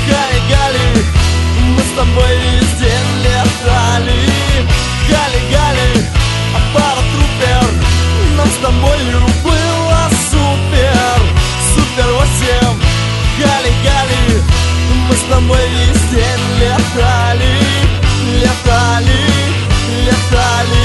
Гали-гали, мы с тобой весь день летали. Гали-гали, а паратрупер, нам с тобою было супер. Супер 8. Гали-гали, мы с тобой весь день летали. Летали, летали.